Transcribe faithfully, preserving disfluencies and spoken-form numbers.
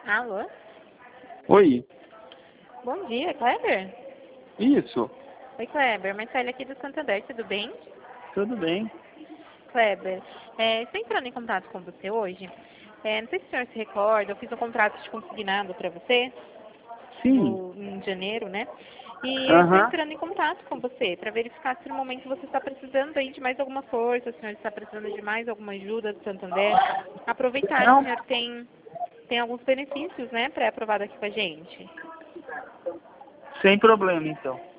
Alô? Oi, Bom dia, Kleber? isso, Oi, Kleber. Marcelo aqui do Santander, tudo bem? tudo bem. Kleber, é, estou entrando em contato com você hoje. É, não sei se o senhor se recorda, eu fiz um contrato de consignado para você Sim, no, em janeiro, né? E eu estou aham. entrando em contato com você para verificar se no momento você está precisando aí de mais alguma força, se o senhor está precisando de mais alguma ajuda do Santander. Aproveitar que o Não, senhor tem, tem alguns benefícios, né, pré-aprovado aqui com a gente. sem problema então.